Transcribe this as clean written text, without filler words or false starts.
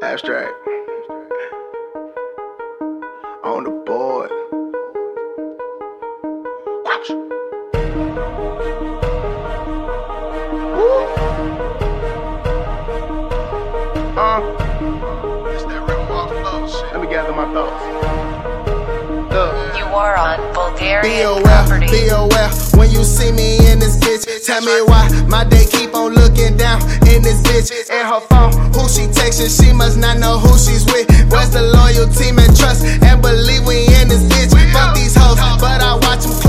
Abstract. On the board. It's that real walk flow shit. Let me gather my thoughts. You are on Bulgarian Be aware, property. be aware, when you see me in this bitch, tell me why my day keep on looking down in this bitch. And her phone, who she texting, she must not know who she's with. Where's the loyalty and trust, and believe we in this bitch. Fuck these hoes, but I watch them